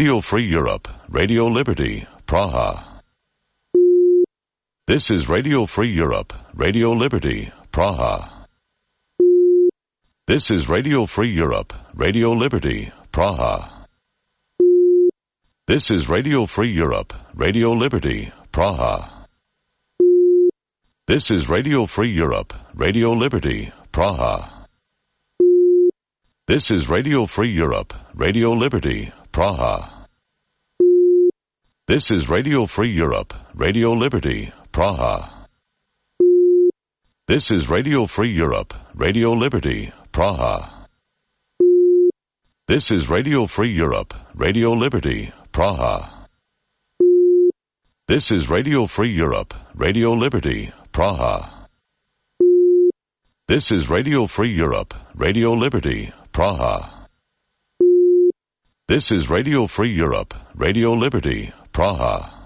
Radio Free Europe, Radio Liberty, Praha. This is Radio Free Europe, Radio Liberty, Praha. This is Radio Free Europe, Radio Liberty, Praha. This is Radio Free Europe, Radio Liberty, Praha. This is Radio Free Europe, Radio Liberty, Praha. This is Radio Free Europe, Radio Liberty, Praha. This is Radio Free Europe, Radio Liberty, Praha. This is Radio Free Europe, Radio Liberty, Praha. This is Radio Free Europe, Radio Liberty, Praha. This is Radio Free Europe, Radio Liberty, Praha. This is Radio Free Europe, Radio Liberty, Praha. This is Radio Free Europe, Radio Liberty, Praha.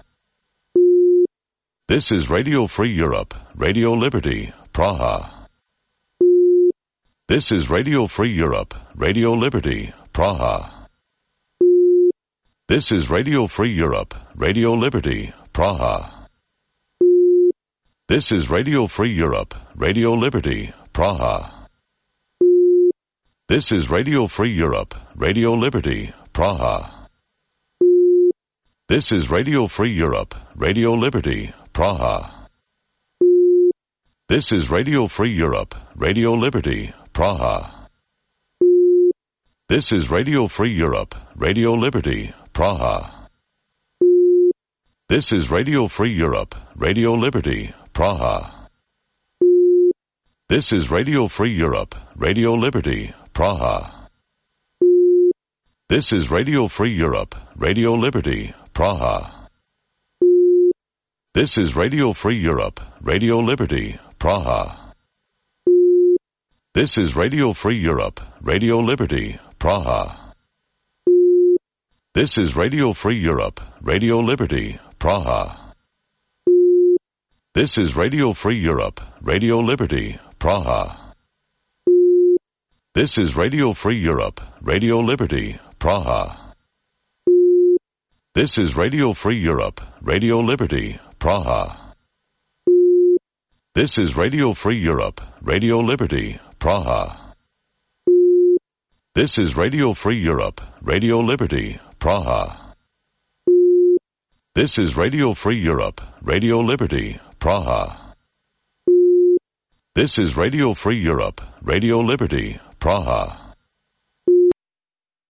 This is Radio Free Europe, Radio Liberty, Praha. This is Radio Free Europe, Radio Liberty, Praha. This is Radio Free Europe, Radio Liberty, Praha. This is Radio Free Europe, Radio Liberty, Praha. This is Radio Free Europe, Radio Liberty, Praha. This is Radio Free Europe, Radio Liberty, Praha. This is Radio Free Europe, Radio Liberty, Praha. This is Radio Free Europe, Radio Liberty, Praha. This is Radio Free Europe, Radio Liberty, Praha. This is Radio Free Europe, Radio Liberty, Praha. This is Radio Free Europe, Radio Liberty, Praha. This is Radio Free Europe, Radio Liberty, Praha. This is Radio Free Europe, Radio Liberty, Praha. This is Radio Free Europe, Radio Liberty, Praha. This is Radio Free Europe, Radio Liberty, Praha. This is Radio Free Europe, Radio Liberty, Praha. This is Radio Free Europe, Radio Liberty, Praha. This is Radio Free Europe, Radio Liberty, Praha. This is Radio Free Europe, Radio Liberty, Praha. This is Radio Free Europe, Radio Liberty, Praha. This is Radio Free Europe, Radio Liberty, Praha.